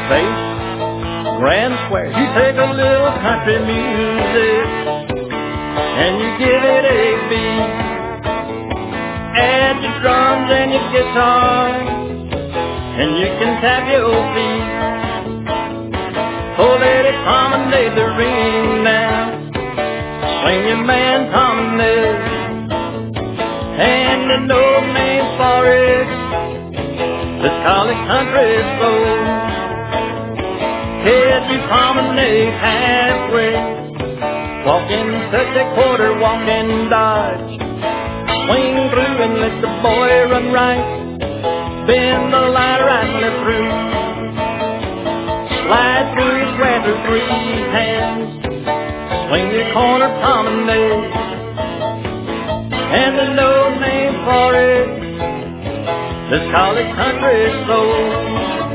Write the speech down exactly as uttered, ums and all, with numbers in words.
bass, grand square. You take a little country music and you give it a beat. Add your drums and your guitar and you can tap your feet. Oh, lady, promenade the ring now. Swing your man promenade. And there's no name for it. Let's call it country soul. Head you promenade halfway. Walk in touch a quarter, walk in dodge. Swing through and let the boy run right. Bend the line right and let through. Slide through his rather three hands. Swing your corner promenade. And there's no name for it. Let's call it country soul.